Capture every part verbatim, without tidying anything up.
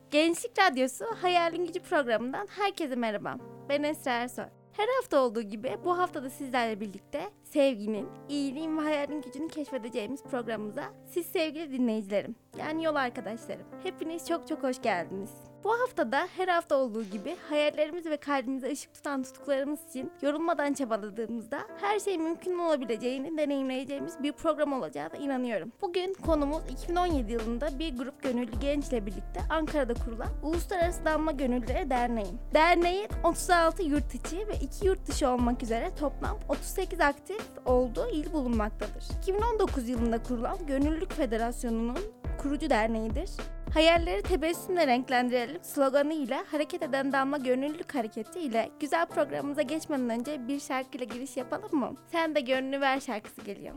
Gençlik Radyosu Hayalin Gücü programından herkese merhaba. Ben Esra Ersoy. Her hafta olduğu gibi bu hafta da sizlerle birlikte sevginin, iyiliğin ve hayalin gücünü keşfedeceğimiz programımıza siz sevgili dinleyicilerim, yani yol arkadaşlarım, hepiniz çok çok hoş geldiniz. Bu hafta da her hafta olduğu gibi hayallerimiz ve kalbimize ışık tutan tutkularımız için yorulmadan çabaladığımızda her şey mümkün olabileceğini deneyimleyeceğimiz bir program olacağına inanıyorum. Bugün konumuz iki bin on yedi yılında bir grup gönüllü gençle birlikte Ankara'da kurulan Uluslararası Damla Gönüllüleri Derneği. Derneğin otuz altı yurt içi ve iki yurt dışı olmak üzere toplam otuz sekiz aktif olduğu il bulunmaktadır. iki bin on dokuz yılında kurulan Gönüllülük Federasyonu'nun kurucu derneğidir. Hayalleri tebessümle renklendirelim sloganıyla hareket eden Damla Gönüllülük Hareketi ile güzel programımıza geçmeden önce bir şarkıyla giriş yapalım mı? Sen de gönlünü ver şarkısı geliyor.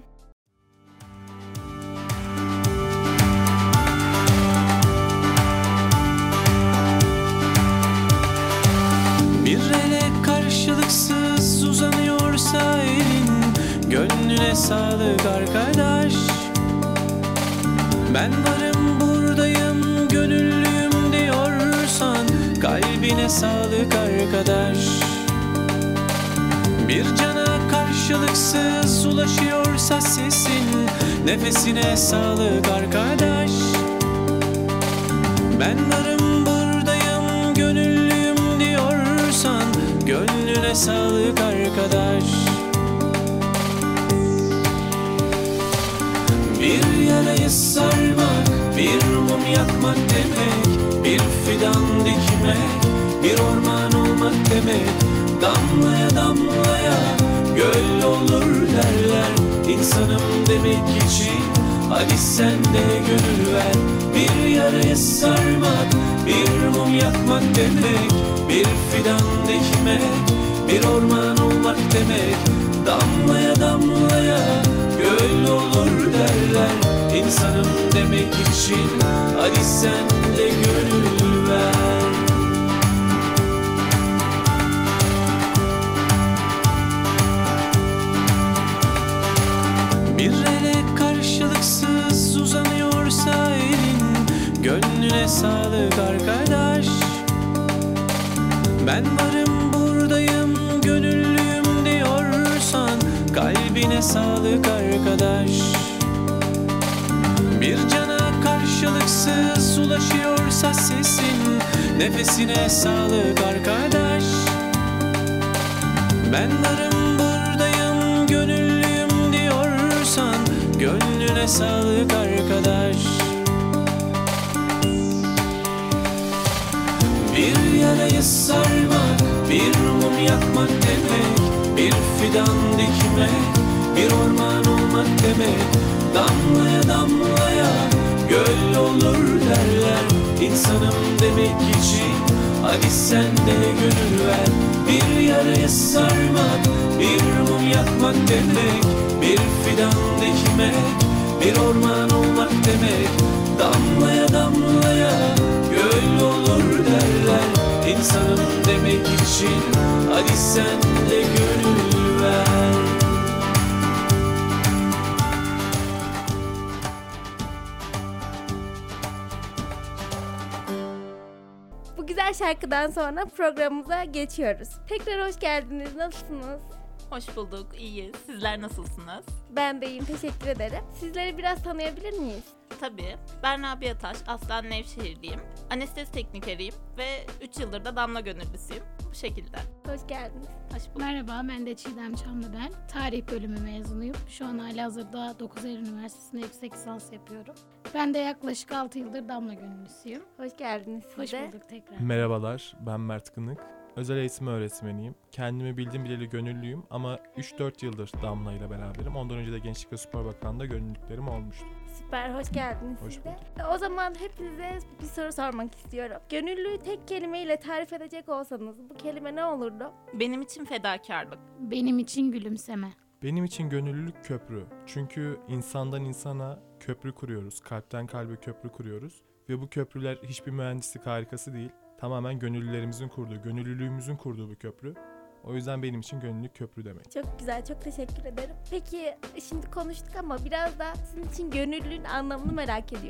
Bir ele karşılıksız uzanıyorsa elin, gönlüne sağlık arkadaş. Ben varım buradayım gönüllüyüm diyorsan, kalbine sağlık arkadaş. Bir cana karşılıksız ulaşıyorsa sesin, nefesine sağlık arkadaş. Ben varım buradayım gönüllüyüm diyorsan, gönlüne sağlık arkadaş. Bir yarayı sarmak, bir mum yakmak demek, bir fidan dikmek, bir orman olmak demek. Damlaya damlaya göl olur derler, insanım demek için hadi sen de gönül ver. Bir yarayı sarmak, bir mum yakmak demek, bir fidan dikmek, bir orman olmak demek. Damlaya damlaya göl olur derler, insanım demek için hadi sen de gönül ver. Bir ele karşılıksız uzanıyorsa elin, gönlüne sağlık arkadaş. Ben varım buradayım gönüllüyüm diyorsan, kalbine sağlık arkadaş. Bir cana karşılıksız ulaşıyorsa sesin, nefesine sağlık arkadaş. Ben varım buradayım gönüllüyüm diyorsan, gönlüne sağlık arkadaş. Bir yarayı sarmak, bir mum yakmak demek, bir fidan dikmek, bir orman olmak demek. Damlaya damlaya göl olur derler, insanım demek için hadi sen de gönül ver. Bir yarayı sarmak, bir mum yakmak demek, bir fidan dikmek, bir orman olmak demek. Damlaya damlaya göl olur derler, insanım demek için hadi sen de gönül ver. Bu güzel şarkıdan sonra programımıza geçiyoruz. Tekrar hoş geldiniz. Nasılsınız? Hoş bulduk, iyiyiz. Sizler nasılsınız? Ben de iyiyim, teşekkür ederim. Sizleri biraz tanıyabilir miyiz? Tabii. Ben Rabia Taş, aslen Nevşehirliyim. Anestezi teknikeriyim ve üç yıldır da Damla Gönüllüsüyüm. Bu şekilde. Hoş geldiniz. Hoş bulduk. Merhaba, ben de Çiğdem Çamlı ben. Tarih bölümü mezunuyum. Şu an halihazırda dokuz Eylül Üniversitesi'nde yüksek lisans yapıyorum. Ben de yaklaşık altı yıldır Damla Gönüllüsüyüm. Hoş geldiniz siz Hoş de. bulduk tekrar. Merhabalar, ben Mert Kınık. Özel eğitim öğretmeniyim. Kendimi bildim bileli gönüllüyüm ama üç dört yıldır Damla ile beraberim. Ondan önce de Gençlik ve Spor Bakanlığı'nda gönüllülüklerim olmuştu. Süper, hoş geldiniz Hoş siz de. O zaman hepinize bir soru sormak istiyorum. Gönüllüyü tek kelimeyle tarif edecek olsanız bu kelime ne olurdu? Benim için fedakarlık. Benim için gülümseme. Benim için gönüllülük köprü. Çünkü insandan insana köprü kuruyoruz. Kalpten kalbe köprü kuruyoruz. Ve bu köprüler hiçbir mühendislik harikası değil. Tamamen gönüllülerimizin kurduğu, gönüllülüğümüzün kurduğu bir köprü. O yüzden benim için gönüllülük köprü demek. Çok güzel, çok teşekkür ederim. Peki şimdi konuştuk ama biraz da sizin için gönüllülüğün anlamını merak ediyorum.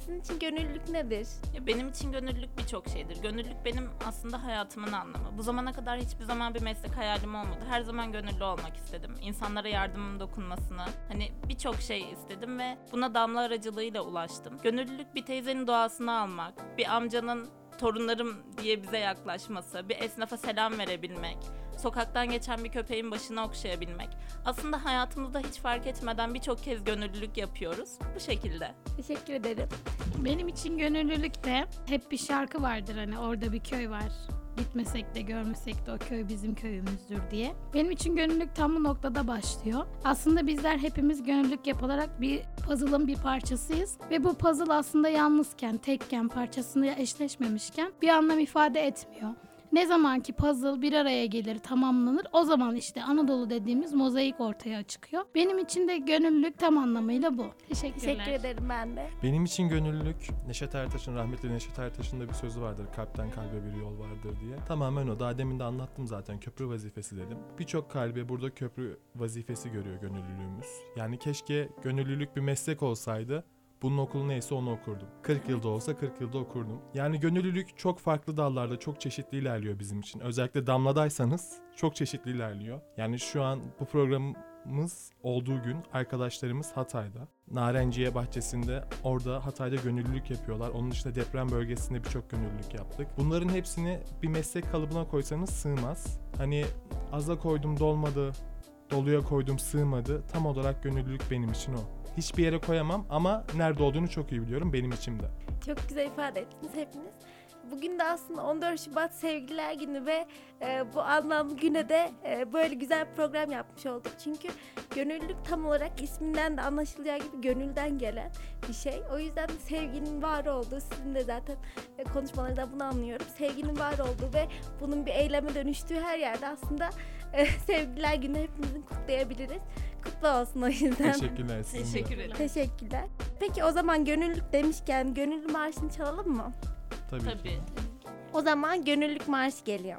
Sizin için gönüllülük nedir? Ya benim için gönüllülük birçok şeydir. Gönüllülük benim aslında hayatımın anlamı. Bu zamana kadar hiçbir zaman bir meslek hayalim olmadı. Her zaman gönüllü olmak istedim. İnsanlara yardımım dokunmasını, hani birçok şey istedim ve buna Damla aracılığıyla ulaştım. Gönüllülük bir teyzenin duasını almak, bir amcanın torunlarım diye bize yaklaşması, bir esnafa selam verebilmek, sokaktan geçen bir köpeğin başını okşayabilmek. Aslında hayatımızda hiç fark etmeden birçok kez gönüllülük yapıyoruz. Bu şekilde. Teşekkür ederim. Benim için gönüllülük de hep bir şarkı vardır, hani orada bir köy var. Gitmesek de görmesek de o köy bizim köyümüzdür diye. Benim için gönüllülük tam bu noktada başlıyor. Aslında bizler hepimiz gönüllülük yapılarak bir puzzle'ın bir parçasıyız. Ve bu puzzle aslında yalnızken, tekken, parçasında eşleşmemişken bir anlam ifade etmiyor. Ne zaman ki puzzle bir araya gelir, tamamlanır, o zaman işte Anadolu dediğimiz mozaik ortaya çıkıyor. Benim için de gönüllülük tam anlamıyla bu. Teşekkürler. Teşekkür ederim ben de. Benim için gönüllülük, Neşet Ertaş'ın, rahmetli Neşet Ertaş'ın da bir sözü vardır. Kalpten kalbe bir yol vardır diye. Tamamen o. Daha demin de anlattım zaten. Köprü vazifesi dedim. Birçok kalbe burada köprü vazifesi görüyor gönüllülüğümüz. Yani keşke gönüllülük bir meslek olsaydı. Bunun okulu neyse onu okurdum. kırk yılda olsa kırk yılda okurdum. Yani gönüllülük çok farklı dallarda, çok çeşitli ilerliyor bizim için. Özellikle Damla'daysanız çok çeşitli ilerliyor. Yani şu an bu programımız olduğu gün arkadaşlarımız Hatay'da. Narenciye bahçesinde, orada Hatay'da gönüllülük yapıyorlar. Onun dışında deprem bölgesinde birçok gönüllülük yaptık. Bunların hepsini bir meslek kalıbına koysanız sığmaz. Hani aza koydum dolmadı, doluya koydum sığmadı. Tam olarak gönüllülük benim için o. Hiçbir yere koyamam ama nerede olduğunu çok iyi biliyorum benim içimde. Çok güzel ifade ettiniz hepiniz. Bugün de aslında on dört Şubat Sevgililer Günü ve e, bu anlamlı güne de e, böyle güzel bir program yapmış olduk. Çünkü gönüllülük tam olarak isminden de anlaşılacağı gibi gönülden gelen bir şey. O yüzden de sevginin var olduğu, sizin de zaten e, konuşmalarından bunu anlıyorum. Sevginin var olduğu ve bunun bir eyleme dönüştüğü her yerde aslında e, Sevgililer Günü hepimizin kutlayabiliriz. Kutlu olsun o yüzden. Teşekkürler sizin de. Teşekkür ederim. Teşekkürler. Peki o zaman gönüllülük demişken gönüllü marşını çalalım mı? Tabii, ki. Tabii. O zaman gönüllülük marşı geliyor.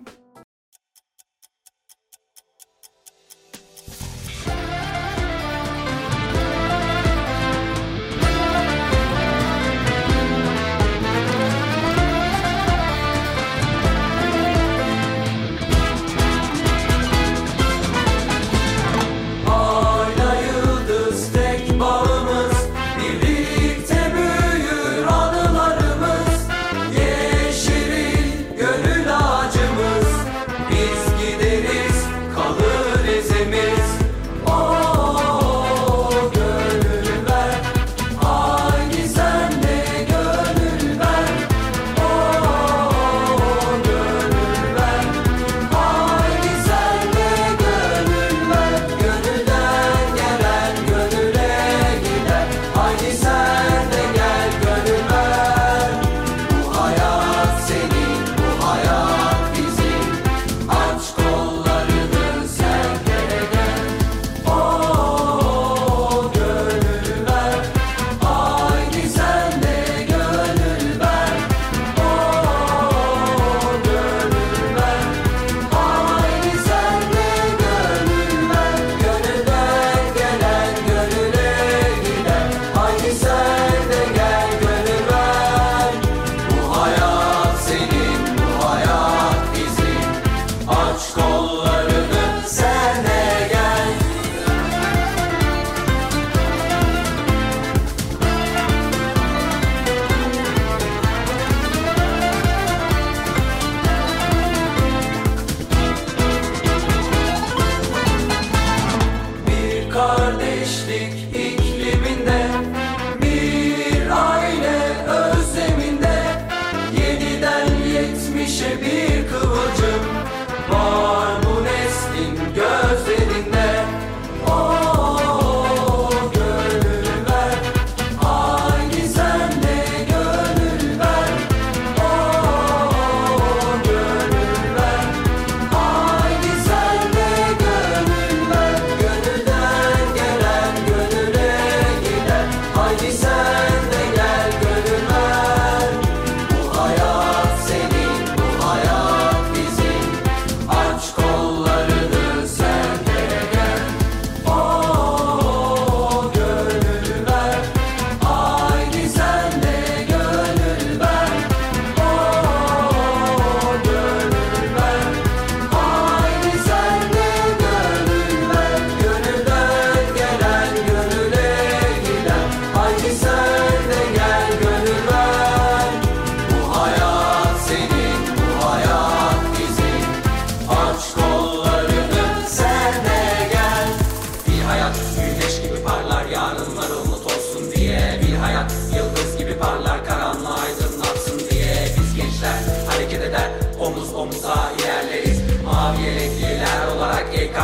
Ayla yıldız tek bağımız, birlikte büyür anılarımız. Yeşeril gönül ağacımız,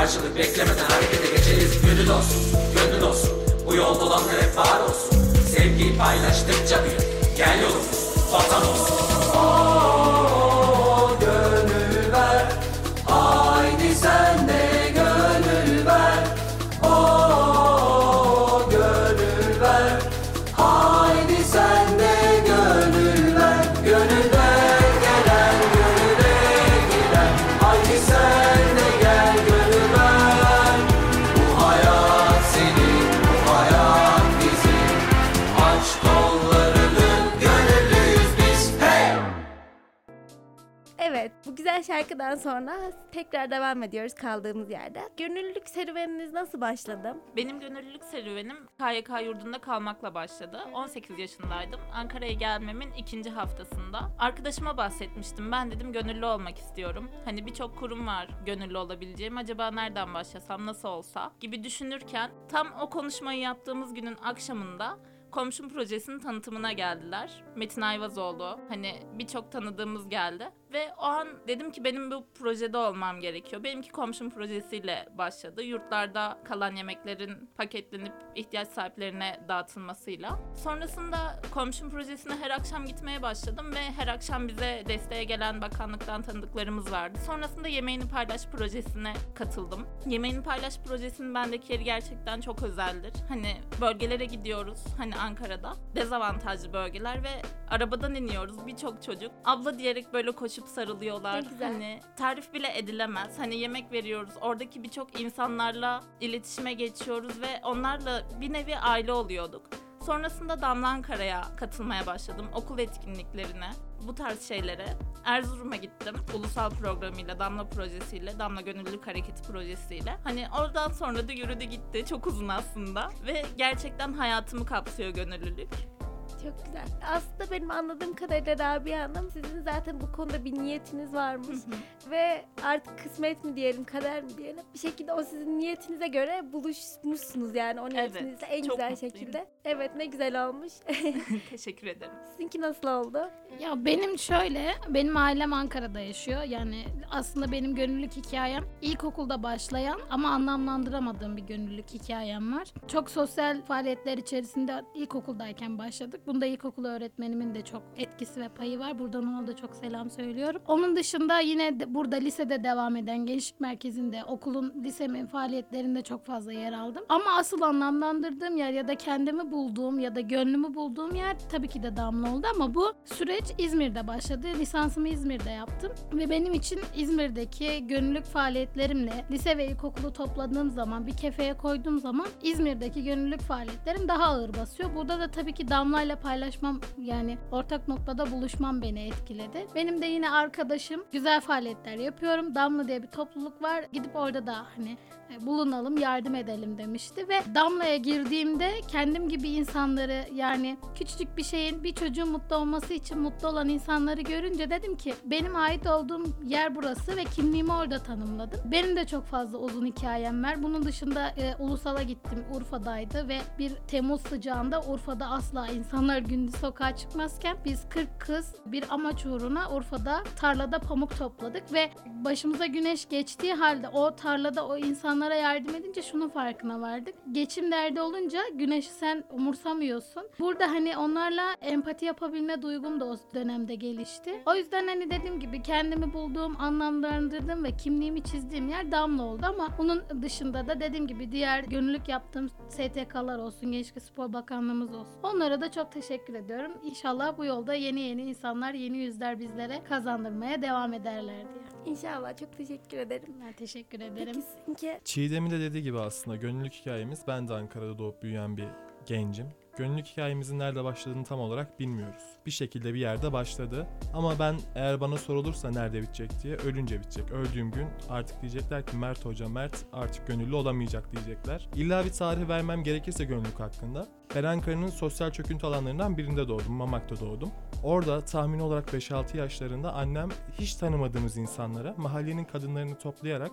karşılık beklemeden harekete geçeriz. Gönül olsun, gönül olsun, bu yolda olanlar hep var olsun. Sevgiyi paylaştıkça büyür, gel yolumuz vatan olsun. Oo, gönül ver, haydi sen de gönül ver. Oo, gönül ver, haydi sen de gönül ver. Gönülden gelen gönüle gider, haydi sen de gel gönül ver. Bu hayat senin, bu hayat bizim, aç kollarını, gönüllüyüz biz, hey! Evet, bu güzel şarkıdan sonra tekrar devam ediyoruz kaldığımız yerde. Gönüllülük serüveniniz nasıl başladı? Benim gönüllülük serüvenim K Y K yurdunda kalmakla başladı. on sekiz yaşındaydım. Ankara'ya gelmemin ikinci haftasında. Arkadaşıma bahsetmiştim. Ben dedim gönüllü olmak istiyorum. Hani birçok kurum var gönüllü olabileceğim. Acaba nereden başlasam, nasıl olsa gibi düşünürken tam o konuşmayı yaptığımız günün akşamında Komşum projesinin tanıtımına geldiler. Metin Ayvazoğlu, hani birçok tanıdığımız geldi. Ve o an dedim ki benim bu projede olmam gerekiyor. Benimki Komşum projesiyle başladı. Yurtlarda kalan yemeklerin paketlenip ihtiyaç sahiplerine dağıtılmasıyla. Sonrasında Komşum projesine her akşam gitmeye başladım ve her akşam bize desteğe gelen bakanlıktan tanıdıklarımız vardı. Sonrasında Yemeğini Paylaş projesine katıldım. Yemeğini Paylaş projesinin bendeki yeri gerçekten çok özeldir. Hani bölgelere gidiyoruz, hani Ankara'da dezavantajlı bölgeler ve arabadan iniyoruz, birçok çocuk abla diyerek böyle koşup sarılıyorlar. Hani tarif bile edilemez. Hani yemek veriyoruz. Oradaki birçok insanlarla iletişime geçiyoruz ve onlarla bir nevi aile oluyorduk. Sonrasında Damla Ankara'ya katılmaya başladım. Okul etkinliklerine, bu tarz şeylere. Erzurum'a gittim. Ulusal programıyla, Damla projesiyle, Damla Gönüllülük Hareketi projesiyle. Hani oradan sonra da yürüdü gitti. Çok uzun aslında. Ve gerçekten hayatımı kapsıyor gönüllülük. Çok güzel. Aslında benim anladığım kadarıyla Rabia Hanım, sizin zaten bu konuda bir niyetiniz varmış. Ve artık kısmet mi diyelim, kader mi diyelim, bir şekilde o sizin niyetinize göre buluşmuşsunuz yani o niyetinizle en çok güzel mutluyum. şekilde. Evet, ne güzel olmuş. Teşekkür ederim. Sizinki nasıl oldu? Ya benim şöyle, benim ailem Ankara'da yaşıyor. Yani aslında benim gönüllülük hikayem ilkokulda başlayan ama anlamlandıramadığım bir gönüllülük hikayem var. Çok sosyal faaliyetler içerisinde ilkokuldayken başladık. Bunda ilkokul öğretmenimin de çok etkisi ve payı var. Buradan ona da çok selam söylüyorum. Onun dışında yine de burada lisede devam eden gençlik merkezinde, okulun, lisemin faaliyetlerinde çok fazla yer aldım. Ama asıl anlamlandırdığım yer ya da kendimi bulduğum ya da gönlümü bulduğum yer tabii ki de Damla oldu ama bu süreç İzmir'de başladı. Lisansımı İzmir'de yaptım ve benim için İzmir'deki gönüllülük faaliyetlerimle lise ve ilkokulu topladığım zaman, bir kefeye koyduğum zaman İzmir'deki gönüllülük faaliyetlerim daha ağır basıyor. Burada da tabii ki Damla'yla paylaşmam, yani ortak noktada buluşmam beni etkiledi. Benim de yine arkadaşım, güzel faaliyetler yapıyorum. Damla diye bir topluluk var. Gidip orada da hani bulunalım, yardım edelim demişti ve Damla'ya girdiğimde kendim gibi insanları, yani küçücük bir şeyin bir çocuğun mutlu olması için mutlu olan insanları görünce dedim ki benim ait olduğum yer burası ve kimliğimi orada tanımladım. Benim de çok fazla uzun hikayem var. Bunun dışında e, Ulusal'a gittim. Urfa'daydı ve bir Temmuz sıcağında Urfa'da asla insanlar gündüz sokağa çıkmazken biz kırk kız bir amaç uğruna Urfa'da tarlada pamuk topladık ve başımıza güneş geçtiği halde o tarlada o insanlara yardım edince şunun farkına vardık. Geçim derdi olunca güneşi sen umursamıyorsun. Burada hani onlarla empati yapabilme duygum da o dönemde gelişti. O yüzden hani dediğim gibi kendimi bulduğum, anlamlandırdığım ve kimliğimi çizdiğim yer Damla oldu ama bunun dışında da dediğim gibi diğer gönüllülük yaptığım S T K'lar olsun, Gençlik Spor Bakanlığımız olsun. Onlara da çok teşekkür ediyorum. İnşallah bu yolda yeni yeni insanlar, yeni yüzler bizlere kazandırmaya devam ederler diye. İnşallah, çok teşekkür ederim. Ben teşekkür ederim. Peki sizinki? Çiğdem'in de dediği gibi aslında gönüllülük hikayemiz, ben de Ankara'da doğup büyüyen bir gencim. Gönüllülük hikayemizin nerede başladığını tam olarak bilmiyoruz. Bir şekilde bir yerde başladı. Ama ben, eğer bana sorulursa nerede bitecek diye, ölünce bitecek. Öldüğüm gün artık diyecekler ki Mert Hoca Mert artık gönüllü olamayacak diyecekler. İlla bir tarih vermem gerekirse gönüllülük hakkında, ben Ankara'nın sosyal çöküntü alanlarından birinde doğdum. Mamak'ta doğdum. Orada tahmin olarak beş altı yaşlarında annem hiç tanımadığımız insanlara mahallenin kadınlarını toplayarak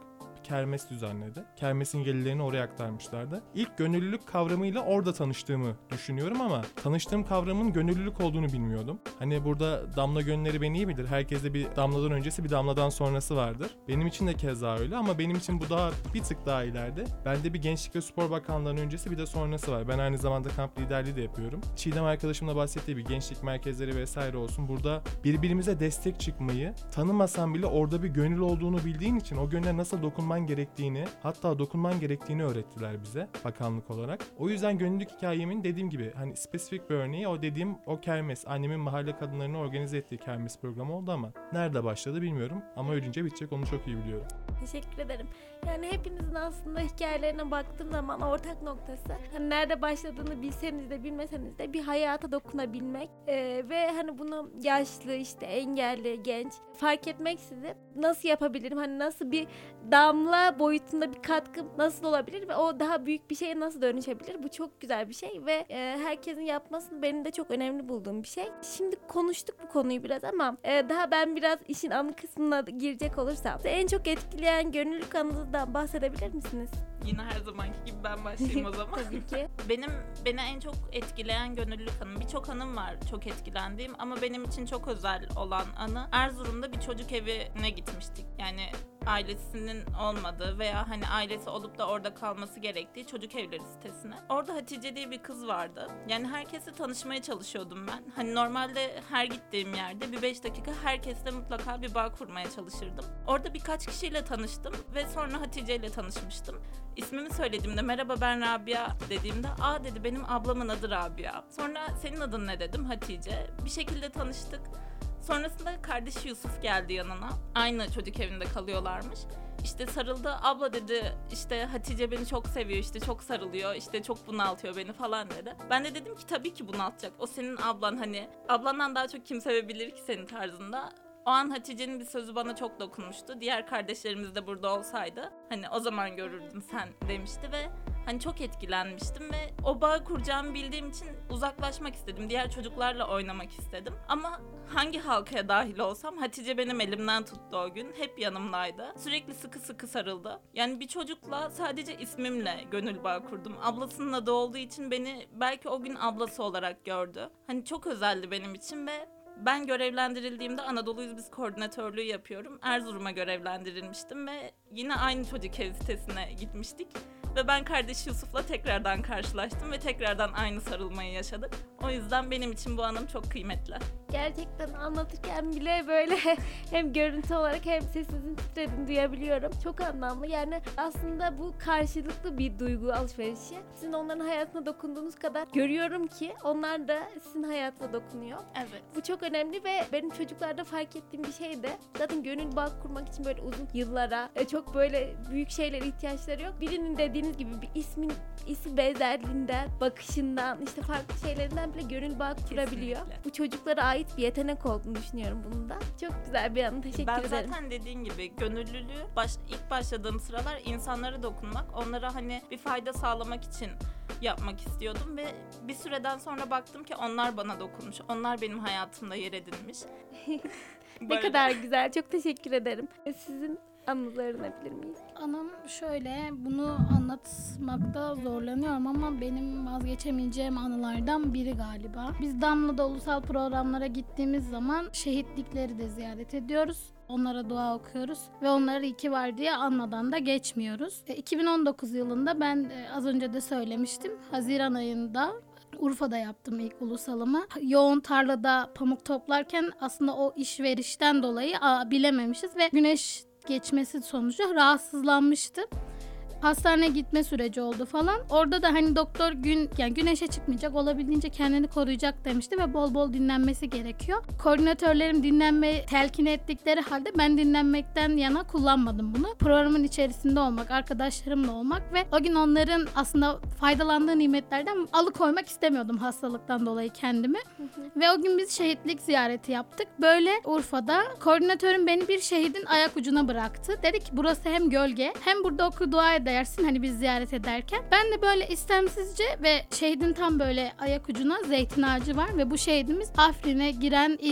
kermes düzenledi. Kermesin gelirlerini oraya aktarmışlardı. İlk gönüllülük kavramıyla orada tanıştığımı düşünüyorum ama tanıştığım kavramın gönüllülük olduğunu bilmiyordum. Hani burada Damla Gönülleri beni iyi bilir. Herkeste bir damladan öncesi bir damladan sonrası vardır. Benim için de keza öyle ama benim için bu daha bir tık daha ileride. Bende bir Gençlik ve Spor Bakanlığı'nın öncesi bir de sonrası var. Ben aynı zamanda kamp liderliği de yapıyorum. Çiğdem arkadaşımla bahsettiği bir gençlik merkezleri vesaire olsun. Burada birbirimize destek çıkmayı, tanımasan bile orada bir gönül olduğunu bildiğin için o gönüle nasıl dokunman gerektiğini, hatta dokunman gerektiğini öğrettiler bize bakanlık olarak. O yüzden gönüllülük hikayemin dediğim gibi hani spesifik bir örneği o dediğim o kermes. Annemin mahalle kadınlarını organize ettiği kermes programı oldu ama nerede başladı bilmiyorum ama ölünce bitecek, onu çok iyi biliyorum. Teşekkür ederim. Yani hepinizin aslında hikayelerine baktığım zaman ortak noktası hani nerede başladığını bilseniz de bilmeseniz de bir hayata dokunabilmek ee, ve hani bunu yaşlı, işte engelli, genç fark etmeksizin nasıl yapabilirim, hani nasıl bir damla boyutunda bir katkım nasıl olabilir ve o daha büyük bir şeye nasıl dönüşebilir, bu çok güzel bir şey ve e, herkesin yapmasını benim de çok önemli bulduğum bir şey. Şimdi konuştuk bu konuyu biraz ama e, daha ben biraz işin anı kısmına girecek olursam en çok etkileyen gönüllülük anınızdan bahsedebilir misiniz? Yine her zamanki gibi ben başlayayım o zaman. Tabii ki. Benim beni en çok etkileyen gönüllülük anım. Birçok anım var çok etkilendiğim ama benim için çok özel olan anı Erzurum'da bir çocuk evine gitmiştik. Yani ailesinin olmadığı veya hani ailesi olup da orada kalması gerektiği çocuk evleri sitesine. Orada Hatice diye bir kız vardı. Yani herkesle tanışmaya çalışıyordum ben. Hani normalde her gittiğim yerde bir beş dakika herkesle mutlaka bir bağ kurmaya çalışırdım. Orada birkaç kişiyle tanıştım ve sonra Hatice ile tanışmıştım. İsmimi söylediğimde merhaba ben Rabia dediğimde aa dedi benim ablamın adı Rabia. Sonra senin adın ne dedim, Hatice. Bir şekilde tanıştık. Sonrasında kardeşi Yusuf geldi yanına. Aynı çocuk evinde kalıyorlarmış. İşte sarıldı. Abla dedi işte Hatice beni çok seviyor, işte çok sarılıyor, işte çok bunaltıyor beni falan dedi. Ben de dedim ki tabii ki bunaltacak. O senin ablan, hani ablandan daha çok kim sevebilir ki senin tarzında. O an Hatice'nin bir sözü bana çok dokunmuştu. Diğer kardeşlerimiz de burada olsaydı hani o zaman görürdün sen demişti ve hani çok etkilenmiştim ve o bağı kuracağımı bildiğim için uzaklaşmak istedim. Diğer çocuklarla oynamak istedim. Ama hangi halkaya dahil olsam Hatice benim elimden tuttu o gün. Hep yanımdaydı. Sürekli sıkı sıkı sarıldı. Yani bir çocukla sadece ismimle gönül bağı kurdum. Ablasının adı olduğu için beni belki o gün ablası olarak gördü. Hani çok özeldi benim için ve ben görevlendirildiğimde Anadolu'yuz biz koordinatörlüğü yapıyorum. Erzurum'a görevlendirilmiştim ve yine aynı çocuk ev sitesine gitmiştik. Ve ben kardeşi Yusuf'la tekrardan karşılaştım ve tekrardan aynı sarılmayı yaşadık. O yüzden benim için bu anım çok kıymetli. Gerçekten anlatırken bile böyle hem görüntü olarak hem sesinizin titrediğini duyabiliyorum. Çok anlamlı. Yani aslında bu karşılıklı bir duygu alışverişi. Sizin onların hayatına dokunduğunuz kadar görüyorum ki onlar da sizin hayatına dokunuyor. Evet. Bu çok önemli ve benim çocuklarda fark ettiğim bir şey de zaten gönül bağı kurmak için böyle uzun yıllara çok böyle büyük şeylere ihtiyaçları yok. Birinin dediğiniz gibi bir ismin isim benzerliğinden, bakışından, işte farklı şeylerinden bile gönül bağı kurabiliyor. Kesinlikle. Bu çocuklara ait bir yetenek olduğunu düşünüyorum bunun da. Çok güzel bir anı. Teşekkür ben ederim. Ben zaten dediğin gibi gönüllülüğü baş, ilk başladığım sıralar insanlara dokunmak, onlara hani bir fayda sağlamak için yapmak istiyordum ve bir süreden sonra baktım ki onlar bana dokunmuş. Onlar benim hayatımda yer edinmiş. Ne kadar güzel. Çok teşekkür ederim. Sizin anınızı öğrenebilir miyiz? Anım şöyle, bunu anlatmakta zorlanıyorum ama benim vazgeçemeyeceğim anılardan biri galiba. Biz Damla'da ulusal programlara gittiğimiz zaman şehitlikleri de ziyaret ediyoruz. Onlara dua okuyoruz ve onlara iyi ki var diye anmadan da geçmiyoruz. iki bin on dokuz yılında ben az önce de söylemiştim. Haziran ayında Urfa'da yaptım ilk ulusalımı. Yoğun tarlada pamuk toplarken aslında o işverişten dolayı aa, bilememişiz ve güneş geçmesi sonucu rahatsızlanmıştı. Hastaneye gitme süreci oldu falan. Orada da hani doktor gün yani güneşe çıkmayacak, olabildiğince kendini koruyacak demişti ve bol bol dinlenmesi gerekiyor. Koordinatörlerim dinlenmeyi telkin ettikleri halde ben dinlenmekten yana kullanmadım bunu. Programın içerisinde olmak, arkadaşlarımla olmak ve o gün onların aslında faydalandığı nimetlerden alıkoymak istemiyordum hastalıktan dolayı kendimi. Hı hı. Ve o gün biz şehitlik ziyareti yaptık. Böyle Urfa'da koordinatörüm beni bir şehidin ayak ucuna bıraktı. Dedi ki burası hem gölge hem burada oku dua edersin hani biz ziyaret ederken. Ben de böyle istemsizce ve şehidin tam böyle ayak ucuna zeytin ağacı var ve bu şehidimiz Afrin'e giren ilk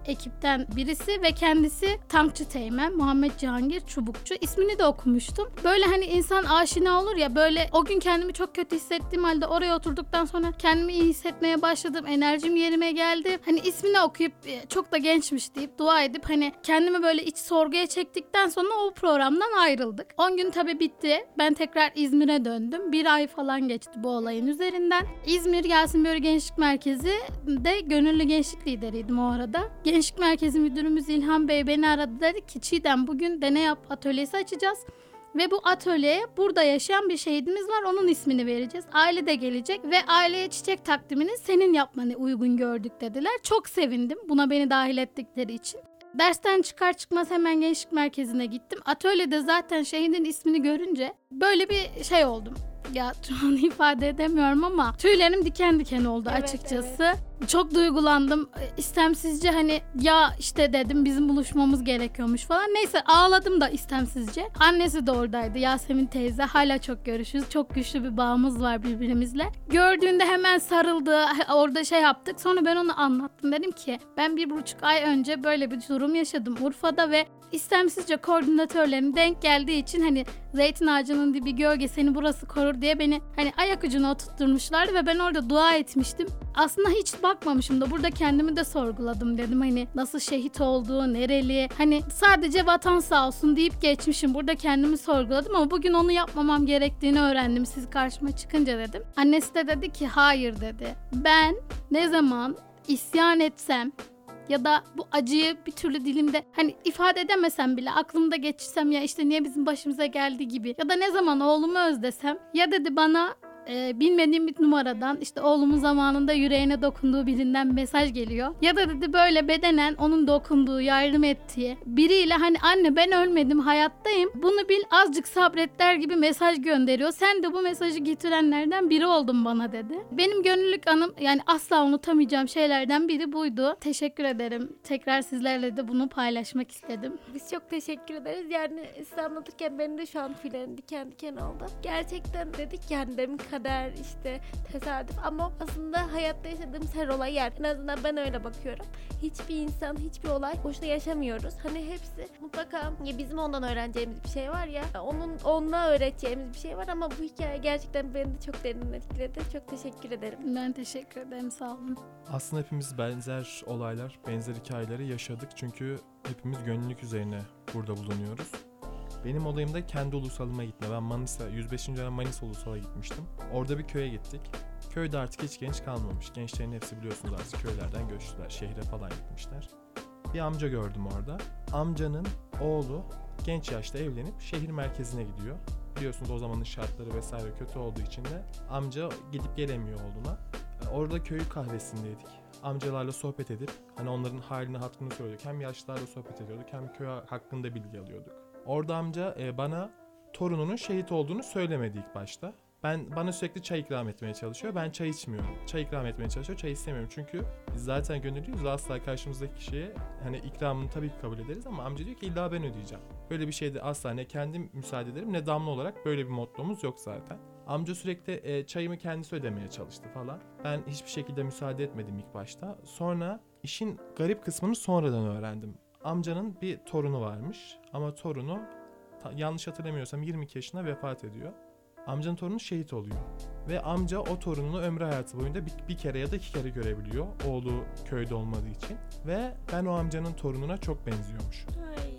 ekipten birisi ve kendisi tankçı teğmen Muhammed Cihangir Çubukçu. İsmini de okumuştum. Böyle hani insan aşina olur ya, böyle o gün kendimi çok kötü hissettiğim halde oraya oturduktan sonra kendimi iyi hissetmeye başladım. Enerjim yerime geldi. Hani ismini okuyup çok da gençmiş deyip dua edip hani kendimi böyle iç sorguya çektikten sonra o programdan ayrıldık. on gün tabii bitti. Ben tekrar İzmir'e döndüm. Bir ay falan geçti bu olayın üzerinden. İzmir Yasinbörü Gençlik Merkezi de gönüllü gençlik lideriydim o arada. Gençlik Merkezi Müdürümüz İlhan Bey beni aradı, dedi ki Çiğdem bugün deney yap atölyesi açacağız. Ve bu atölyeye burada yaşayan bir şehidimiz var, onun ismini vereceğiz. Aile de gelecek ve aileye çiçek takdimini senin yapmanı uygun gördük dediler. Çok sevindim buna beni dahil ettikleri için. Dersten çıkar çıkmaz hemen gençlik merkezine gittim. Atölyede zaten şehidin ismini görünce böyle bir şey oldum. Ya şu an ifade edemiyorum ama tüylerim diken diken oldu Evet, açıkçası. evet. Çok duygulandım. İstemsizce hani ya işte dedim bizim buluşmamız gerekiyormuş falan. Neyse ağladım da istemsizce. Annesi de oradaydı, Yasemin teyze. Hala çok görüşürüz. Çok güçlü bir bağımız var birbirimizle. Gördüğünde hemen sarıldı. Orada şey yaptık. Sonra ben onu anlattım. Dedim ki ben bir buçuk ay önce böyle bir durum yaşadım Urfa'da ve istemsizce koordinatörlerim denk geldiği için hani zeytin ağacının dibi gölge seni burası korur diye beni hani ayak ucuna oturtmuşlardı ve ben orada dua etmiştim. Aslında hiç bakmamışım da burada kendimi de sorguladım, dedim hani nasıl şehit olduğu, nereli, hani sadece vatan sağ olsun deyip geçmişim. Burada kendimi sorguladım ama bugün onu yapmamam gerektiğini öğrendim siz karşıma çıkınca dedim. Annesi de dedi ki hayır dedi. Ben ne zaman isyan etsem ya da bu acıyı bir türlü dilimde hani ifade edemesem bile aklımda geçirsem ya işte niye bizim başımıza geldi gibi ya da ne zaman oğlumu özlesem ya dedi bana e, bilmediğim bir numaradan işte oğlumun zamanında yüreğine dokunduğu birinden mesaj geliyor. Ya da dedi böyle bedenen onun dokunduğu, yardım ettiği biriyle hani anne ben ölmedim hayattayım bunu bil azıcık sabret der gibi mesaj gönderiyor. Sen de bu mesajı getirenlerden biri oldun bana dedi. Benim gönüllülük anım yani asla unutamayacağım şeylerden biri buydu. Teşekkür ederim. Tekrar sizlerle de bunu paylaşmak istedim. Biz çok teşekkür ederiz. Yani size anlatırken benim de şu an tüylerim diken diken oldu. Gerçekten dedik yani demin kader işte tesadüf ama aslında hayatta yaşadığımız her olay yer. En azından ben öyle bakıyorum. Hiçbir insan, hiçbir olay boşuna yaşamıyoruz. Hani hepsi mutlaka ya bizim ondan öğreneceğimiz bir şey var ya onun onunla öğreteceğimiz bir şey var ama bu hikaye gerçekten beni de çok derinden etkiledi. Çok teşekkür ederim. Ben teşekkür ederim. Sağ olun. Aslında hepimiz benzer olaylar, benzer hikayeleri yaşadık. Çünkü hepimiz gönüllülük üzerine burada bulunuyoruz. Benim olayımda kendi ulusalıma gitme. Ben Manisa, yüz beşinci dönem Manisa Ulusal'a gitmiştim. Orada bir köye gittik. Köyde artık hiç genç kalmamış. Gençlerin hepsi biliyorsunuz artık köylerden göçtüler. Şehre falan gitmişler. Bir amca gördüm orada. Amcanın oğlu genç yaşta evlenip şehir merkezine gidiyor. Biliyorsunuz o zamanın şartları vesaire kötü olduğu için de amca gidip gelemiyor oğluna. Orada köy kahvesindeydik. Amcalarla sohbet edip hani onların halini hatırını söylüyorduk. Hem yaşlılarla sohbet ediyorduk hem köy hakkında bilgi alıyorduk. Orada amca e, bana torununun şehit olduğunu söylemedi ilk başta. Ben bana sürekli çay ikram etmeye çalışıyor. Ben çay içmiyorum. Çay ikram etmeye çalışıyor. Çay istemiyorum. Çünkü biz zaten gönüllüyüz. Asla karşımızdaki kişiye hani ikramını tabii ki kabul ederiz ama amca diyor ki illa ben ödeyeceğim. Böyle bir şeyde asla ne kendim müsaade ederim ne Damla olarak böyle bir mottomuz yok zaten. Amca sürekli e, çayımı kendisi ödemeye çalıştı falan. Ben hiçbir şekilde müsaade etmedim ilk başta. Sonra işin garip kısmını sonradan öğrendim. Amcanın bir torunu varmış ama torunu ta, yanlış hatırlamıyorsam yirmi iki yaşında vefat ediyor. Amcanın torunu şehit oluyor. Ve amca o torununu ömrü hayatı boyunca bir, bir kere ya da iki kere görebiliyor. Oğlu köyde olmadığı için. Ve ben o amcanın torununa çok benziyormuş. Ay.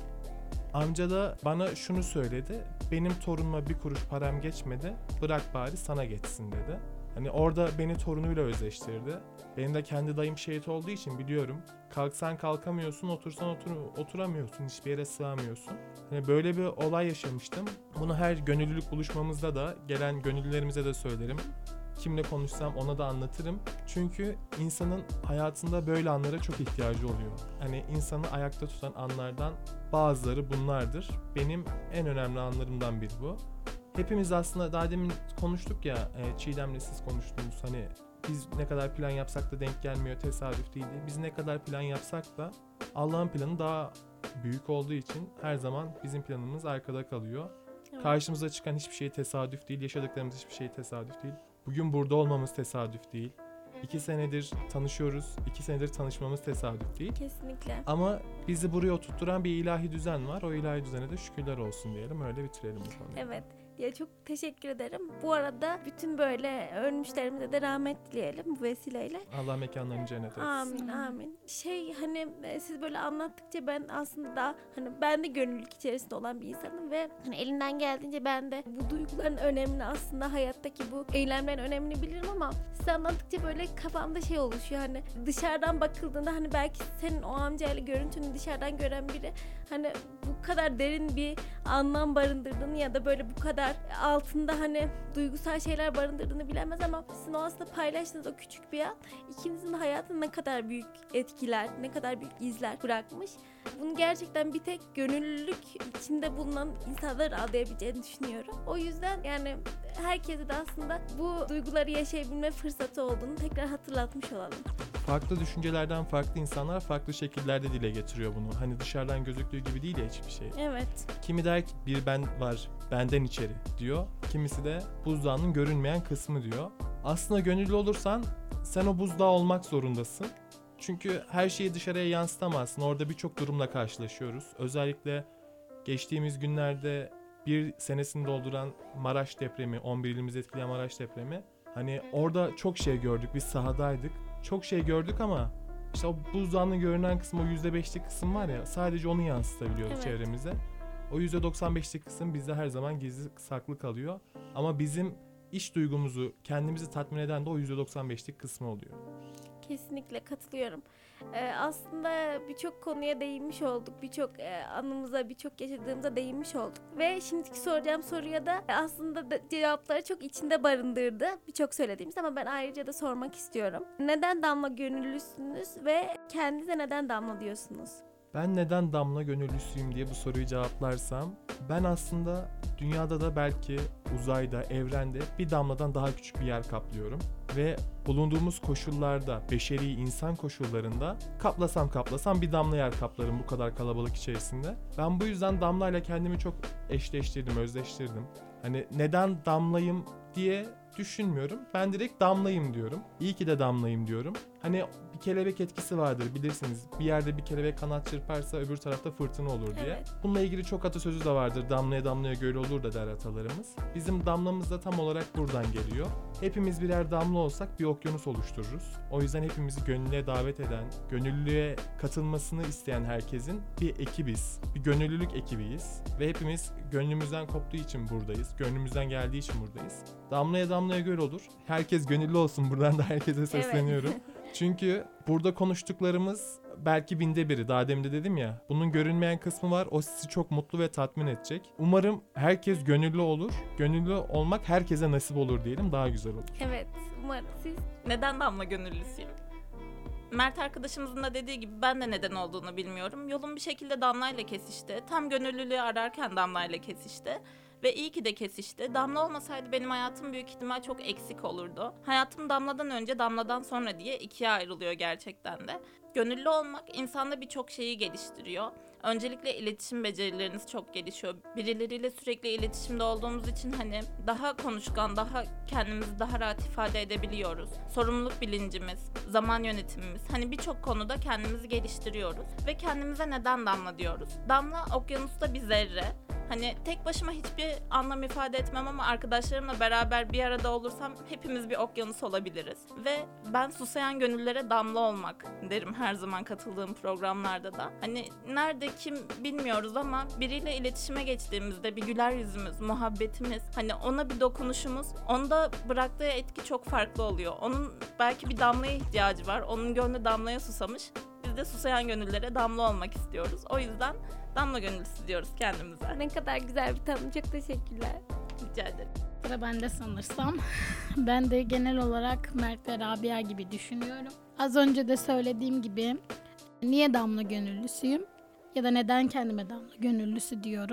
Amca da bana şunu söyledi. Benim torunuma bir kuruş param geçmedi. Bırak bari sana geçsin dedi. Hani orada beni torunuyla özleştirdi. Benim de kendi dayım şehit olduğu için biliyorum. Kalksan kalkamıyorsun, otursan otur, oturamıyorsun, hiçbir yere sığamıyorsun. Hani böyle bir olay yaşamıştım. Bunu her gönüllülük buluşmamızda da gelen gönüllülerimize de söylerim. Kimle konuşsam ona da anlatırım. Çünkü insanın hayatında böyle anlara çok ihtiyacı oluyor. Hani insanı ayakta tutan anlardan bazıları bunlardır. Benim en önemli anlarımdan biri bu. Hepimiz aslında daha demin konuştuk ya, Çiğdem'le siz konuştunuz. Hani biz ne kadar plan yapsak da denk gelmiyor, tesadüf değil diye. Biz ne kadar plan yapsak da Allah'ın planı daha büyük olduğu için her zaman bizim planımız arkada kalıyor. Evet. Karşımıza çıkan hiçbir şey tesadüf değil, yaşadıklarımız hiçbir şey tesadüf değil. Bugün burada olmamız tesadüf değil. iki senedir tanışıyoruz. iki senedir tanışmamız tesadüf değil. Kesinlikle. Ama bizi buraya oturtturan bir ilahi düzen var. O ilahi düzene de şükürler olsun diyelim. Öyle bitirelim bu konuyu. Evet. Ya çok teşekkür ederim. Bu arada bütün böyle ölmüşlerimize de rahmet dileyelim bu vesileyle. Allah mekanlarını cennet etsin. Amin amin. Şey hani e, siz böyle anlattıkça ben aslında daha hani ben de gönüllülük içerisinde olan bir insanım ve hani elinden geldiğince ben de bu duyguların önemini aslında hayattaki bu eylemlerin önemini bilirim ama siz anlattıkça böyle kafamda şey oluşuyor hani dışarıdan bakıldığında hani belki senin o amcayla görüntünü dışarıdan gören biri hani bu kadar derin bir anlam barındırdığını ya da böyle bu kadar altında hani duygusal şeyler barındırdığını bilemez ama sizin o aslında paylaştığınız o küçük bir an ikinizin de hayatında ne kadar büyük etkiler, ne kadar büyük izler bırakmış. Bunu gerçekten bir tek gönüllülük içinde bulunan insanlar anlayabileceğini düşünüyorum. O yüzden yani herkese de aslında bu duyguları yaşayabilme fırsatı olduğunu tekrar hatırlatmış olalım. Farklı düşüncelerden farklı insanlar farklı şekillerde dile getiriyor bunu. Hani dışarıdan gözüktüğü gibi değil ya hiçbir şey. Evet. Kimi der ki bir ben var, benden içeri diyor. Kimisi de buzdağının görünmeyen kısmı diyor. Aslında gönüllü olursan sen o buzdağı olmak zorundasın. Çünkü her şeyi dışarıya yansıtamazsın. Orada birçok durumla karşılaşıyoruz. Özellikle geçtiğimiz günlerde bir senesini dolduran Maraş depremi, on bir ilimizi etkileyen Maraş depremi. Hani orada çok şey gördük. Biz sahadaydık. Çok şey gördük ama işte o buzdağının görünen kısmı, o yüzde beşlik kısım var ya, sadece onu yansıtabiliyoruz Evet. çevremize. O yüzde doksan beşlik kısım bizde her zaman gizli saklı kalıyor. Ama bizim iç duygumuzu, kendimizi tatmin eden de o yüzde doksan beşlik kısmı oluyor. Kesinlikle katılıyorum. Ee, aslında birçok konuya değinmiş olduk. Birçok e, anımıza, birçok yaşadığımıza değinmiş olduk. Ve şimdiki soracağım soruya da aslında da cevapları çok içinde barındırdı. Birçok söylediğimiz ama ben ayrıca da sormak istiyorum. Neden Damla gönüllüsünüz ve kendinize neden Damla diyorsunuz? Ben neden Damla gönüllüsüyüm diye bu soruyu cevaplarsam, ben aslında dünyada da belki uzayda, evrende bir damladan daha küçük bir yer kaplıyorum. Ve bulunduğumuz koşullarda, beşeri insan koşullarında kaplasam kaplasam bir damla yer kaplarım bu kadar kalabalık içerisinde. Ben bu yüzden damlayla kendimi çok eşleştirdim, özleştirdim. Hani neden damlayım diye düşünmüyorum. Ben direkt damlayım diyorum. İyi ki de damlayım diyorum. Hani bir kelebek etkisi vardır bilirsiniz. Bir yerde bir kelebek kanat çırparsa öbür tarafta fırtına olur diye. Evet. Bununla ilgili çok atasözü de vardır. Damlaya damlaya göl olur da der atalarımız. Bizim damlamız da tam olarak buradan geliyor. Hepimiz birer damla olsak bir okyanus oluştururuz. O yüzden hepimizi gönüllüye davet eden, gönüllülüğe katılmasını isteyen herkesin bir ekibiz. Bir gönüllülük ekibiyiz. Ve hepimiz gönlümüzden koptuğu için buradayız. Gönlümüzden geldiği için buradayız. Damlaya damlaya göl olur. Herkes gönüllü olsun. Buradan da herkese sesleniyorum. Çünkü burada konuştuklarımız belki binde biri. Daha demin de dedim ya. Bunun görünmeyen kısmı var. O sizi çok mutlu ve tatmin edecek. Umarım herkes gönüllü olur. Gönüllü olmak herkese nasip olur diyelim. Daha güzel olur. Evet, umarım siz. Neden Damla gönüllüsüyüm? Mert arkadaşımızın da dediği gibi ben de neden olduğunu bilmiyorum. Yolum bir şekilde Damla'yla kesişti. Tam gönüllülüğü ararken Damla'yla kesişti. Ve iyi ki de kesişti. Damla olmasaydı benim hayatım büyük ihtimal çok eksik olurdu. Hayatım Damla'dan önce, Damla'dan sonra diye ikiye ayrılıyor gerçekten de. Gönüllü olmak insanda birçok şeyi geliştiriyor. Öncelikle iletişim becerileriniz çok gelişiyor. Birileriyle sürekli iletişimde olduğumuz için hani daha konuşkan, daha kendimizi daha rahat ifade edebiliyoruz. Sorumluluk bilincimiz, zaman yönetimimiz, hani birçok konuda kendimizi geliştiriyoruz. Ve kendimize neden Damla diyoruz? Damla okyanusta bir zerre. Hani tek başıma hiçbir anlam ifade etmem ama arkadaşlarımla beraber bir arada olursam hepimiz bir okyanus olabiliriz. Ve ben susayan gönüllere damla olmak derim her zaman katıldığım programlarda da. Hani nerede kim bilmiyoruz ama biriyle iletişime geçtiğimizde bir güler yüzümüz, muhabbetimiz, hani ona bir dokunuşumuz, onda bıraktığı etki çok farklı oluyor. Onun belki bir damlaya ihtiyacı var, onun gönlü damlaya susamış. Biz de susayan gönüllere damla olmak istiyoruz. O yüzden Damla gönüllüsü diyoruz kendimize. Ne kadar güzel bir tanım. Çok teşekkürler. Rica ederim. Sıra bende sanırsam. Ben de genel olarak Mert ve Rabia gibi düşünüyorum. Az önce de söylediğim gibi niye Damla gönüllüsüyüm ya da neden kendime Damla gönüllüsü diyorum.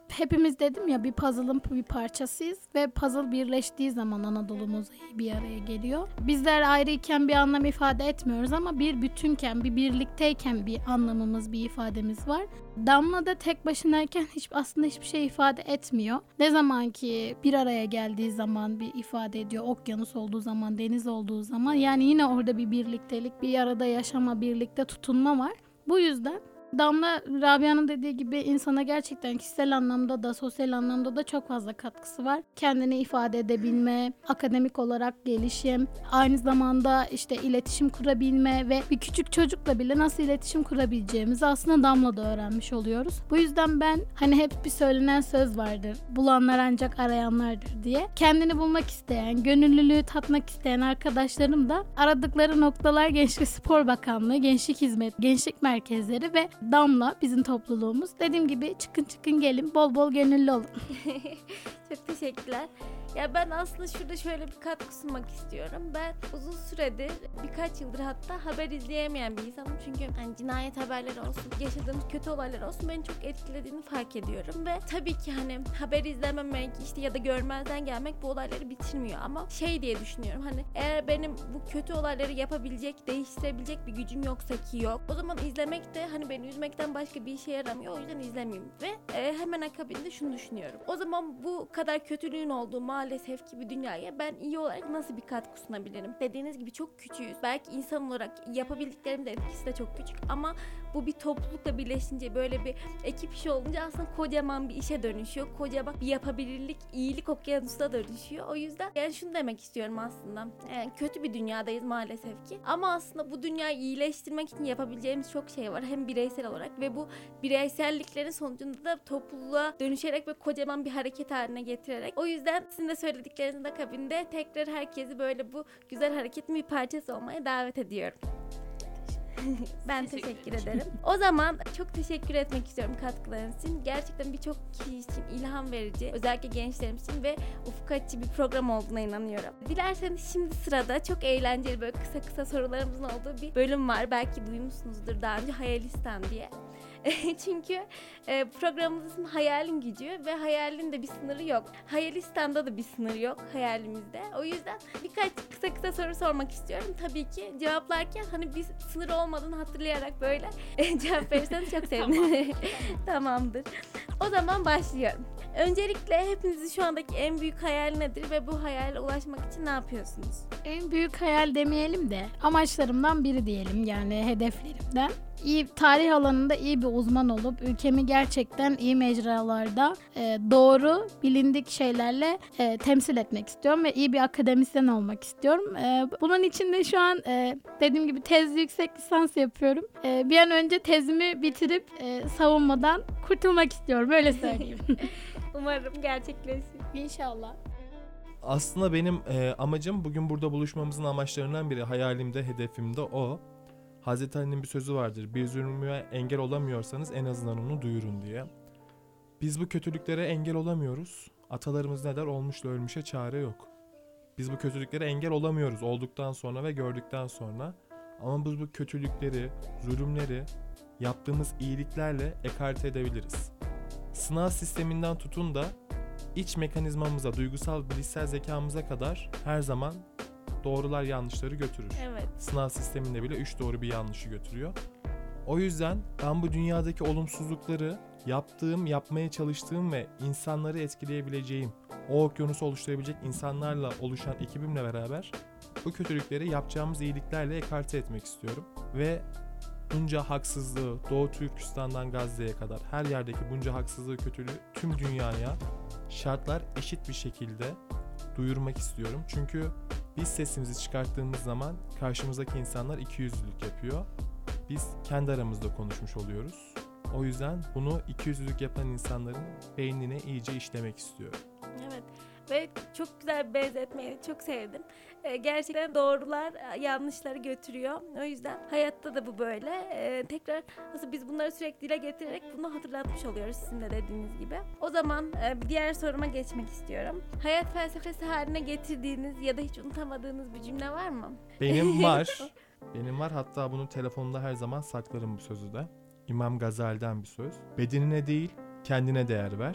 hepimiz dedim ya bir puzzle'ın bir parçasıyız ve puzzle birleştiği zaman Anadolu mozaiği bir araya geliyor. Bizler ayrıyken bir anlam ifade etmiyoruz ama bir bütünken, bir birlikteyken bir anlamımız, bir ifademiz var. Damla da tek başınayken hiç, aslında hiçbir şey ifade etmiyor. Ne zaman ki bir araya geldiği zaman bir ifade ediyor. Okyanus olduğu zaman, deniz olduğu zaman, yani yine orada bir birliktelik, bir arada yaşama, birlikte tutunma var. Bu yüzden Damla, Rabia'nın dediği gibi insana gerçekten kişisel anlamda da sosyal anlamda da çok fazla katkısı var. Kendini ifade edebilme, akademik olarak gelişim, aynı zamanda işte iletişim kurabilme ve bir küçük çocukla bile nasıl iletişim kurabileceğimizi aslında Damla'da öğrenmiş oluyoruz. Bu yüzden ben hani hep bir söylenen söz vardır. Bulanlar ancak arayanlardır diye. Kendini bulmak isteyen, gönüllülüğü tatmak isteyen arkadaşlarım da aradıkları noktalar Gençlik Spor Bakanlığı, Gençlik Hizmet, Gençlik Merkezleri ve Damla bizim topluluğumuz. Dediğim gibi çıkın çıkın gelin, bol bol gönüllü olun. Çok teşekkürler. Ya ben aslında şurada şöyle bir katkı sunmak istiyorum. Ben uzun süredir, birkaç yıldır hatta haber izleyemeyen bir insanım. Çünkü hani cinayet haberleri olsun, yaşadığımız kötü olaylar olsun beni çok etkilediğini fark ediyorum. Ve tabii ki hani haber izlememek işte ya da görmezden gelmek bu olayları bitirmiyor. Ama şey diye düşünüyorum, hani eğer benim bu kötü olayları yapabilecek, değiştirebilecek bir gücüm yoksa ki yok, o zaman izlemek de hani beni üzmekten başka bir işe yaramıyor. O yüzden izlemeyeyim. Ve e, hemen akabinde şunu düşünüyorum. O zaman bu kadar kötülüğün olduğu maalesef ki bir dünyaya ben iyi olarak nasıl bir katkı sunabilirim? Dediğiniz gibi çok küçüğüz. Belki insan olarak yapabildiklerim de etkisi de çok küçük ama bu bir toplulukla birleşince, böyle bir ekip işi olunca aslında kocaman bir işe dönüşüyor. Kocaman bir yapabilirlik, iyilik okyanusuna dönüşüyor. O yüzden yani şunu demek istiyorum aslında. Yani kötü bir dünyadayız maalesef ki. Ama aslında bu dünyayı iyileştirmek için yapabileceğimiz çok şey var. Hem bireysel olarak ve bu bireyselliklerin sonucunda da topluluğa dönüşerek ve kocaman bir hareket haline getirerek. O yüzden sizin de söylediklerinizin akabinde tekrar herkesi böyle bu güzel hareketin bir parçası olmaya davet ediyorum. Ben teşekkür ederim. O zaman çok teşekkür etmek istiyorum katkılarınız için. Gerçekten birçok kişi için ilham verici, özellikle gençlerimiz için ve ufuk açıcı bir program olduğuna inanıyorum. Dilerseniz şimdi sırada çok eğlenceli böyle kısa kısa sorularımızın olduğu bir bölüm var. Belki duymuşsunuzdur daha önce, Hayalistan diye. Çünkü e, programımızın hayalin gücü ve hayalin de bir sınırı yok. Hayalistan'da da bir sınır yok hayalimizde. O yüzden birkaç kısa kısa soru sormak istiyorum. Tabii ki cevaplarken hani bir sınır olmadığını hatırlayarak böyle cevap verirseniz çok sevinirim. Tamamdır. O zaman başlıyorum. Öncelikle hepinizin şu andaki en büyük hayal nedir ve bu hayale ulaşmak için ne yapıyorsunuz? En büyük hayal demeyelim de amaçlarımdan biri diyelim, yani hedeflerimden. İyi, tarih alanında iyi bir uzman olup ülkemi gerçekten iyi mecralarda e, doğru bilindik şeylerle e, temsil etmek istiyorum ve iyi bir akademisyen olmak istiyorum. E, bunun için de şu an e, dediğim gibi tezli yüksek lisans yapıyorum. E, bir an önce tezimi bitirip e, savunmadan kurtulmak istiyorum, öyle söyleyeyim. Umarım gerçekleşir. İnşallah. Aslında benim e, amacım bugün burada buluşmamızın amaçlarından biri, hayalimde, hedefimde o. Hazreti Ali'nin bir sözü vardır. Bir zulmüye engel olamıyorsanız en azından onu duyurun diye. Biz bu kötülüklere engel olamıyoruz. Atalarımız ne der? Olmuşla ölmüşe çare yok. Biz bu kötülüklere engel olamıyoruz olduktan sonra ve gördükten sonra. Ama biz bu kötülükleri, zulümleri yaptığımız iyiliklerle ekarte edebiliriz. Sınav sisteminden tutun da iç mekanizmamıza, duygusal, bilişsel zekamıza kadar her zaman doğrular yanlışları götürür. Evet. Sınav sisteminde bile üç doğru bir yanlışı götürüyor. O yüzden ben bu dünyadaki olumsuzlukları yaptığım, yapmaya çalıştığım ve insanları etkileyebileceğim, o okyanusu oluşturabilecek insanlarla oluşan ekibimle beraber bu kötülükleri yapacağımız iyiliklerle ekarte etmek istiyorum. Ve bunca haksızlığı, Doğu Türkistan'dan Gazze'ye kadar her yerdeki bunca haksızlığı, kötülüğü tüm dünyaya şartlar eşit bir şekilde duyurmak istiyorum. Çünkü biz sesimizi çıkarttığımız zaman karşımızdaki insanlar ikiyüzlülük yapıyor. Biz kendi aramızda konuşmuş oluyoruz. O yüzden bunu ikiyüzlülük yapan insanların beynine iyice işlemek istiyorum. Evet. Ve çok güzel bir benzetmeyi çok sevdim. Ee, gerçekten doğrular yanlışları götürüyor. O yüzden hayatta da bu böyle. Ee, tekrar aslında biz bunları sürekli dile getirerek bunu hatırlatmış oluyoruz sizin de dediğiniz gibi. O zaman e, diğer soruma geçmek istiyorum. Hayat felsefesi haline getirdiğiniz ya da hiç unutamadığınız bir cümle var mı? Benim var. Benim var. Hatta bunu telefonumda her zaman saklarım bu sözü de. İmam Gazali'den bir söz. Bedenine değil, kendine değer ver.